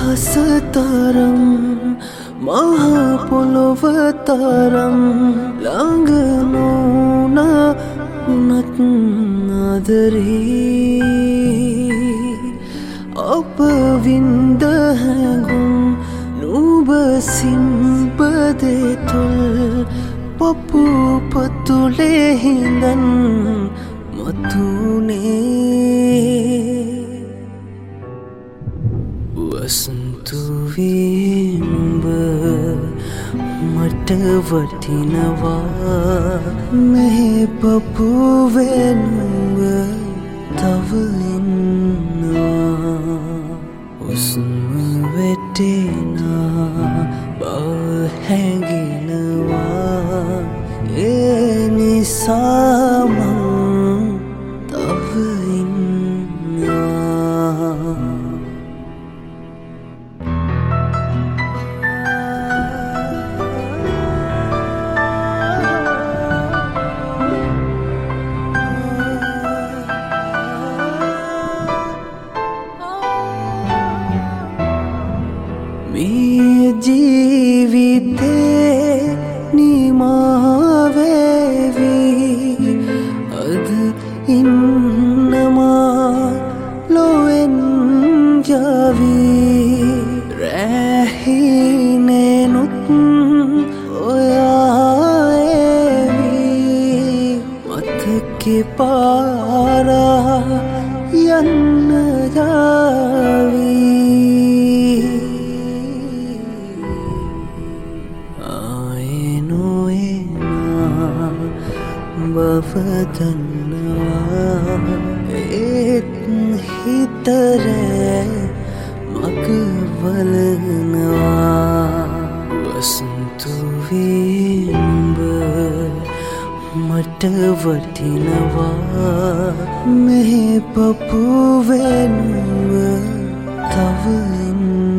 අහසතරම් මහපොළොවතරම් ළඟ නොවුණ උනත් ආදරේ ඔබ වින්ද හැඟුම් නුඹ සින්පදේ තුල් පපු පතුලේ හිඳන් මතුනේ වසන්තුවේ නුඹ මට වටිනවා මේ පපුවේ නුඹ තව ඉන්නවා උස්ම වැටෙනා බව හැඟෙනවා ඒ නිසා මං තව ඉන්නවා මේ ජීවිතේ නිමාවේවි අද ඉන්නමා ලොවෙන් ජාවි රැහිනෙනුත් ඔයා ඒවි මතකෙ පාරා යන්න ජාවි බවදන්නවා ඒත් හිතරෑ මග වලනවා වසන්තුවේ නුඹ මට වටිනවා මේ පපුවේ නුඹ තව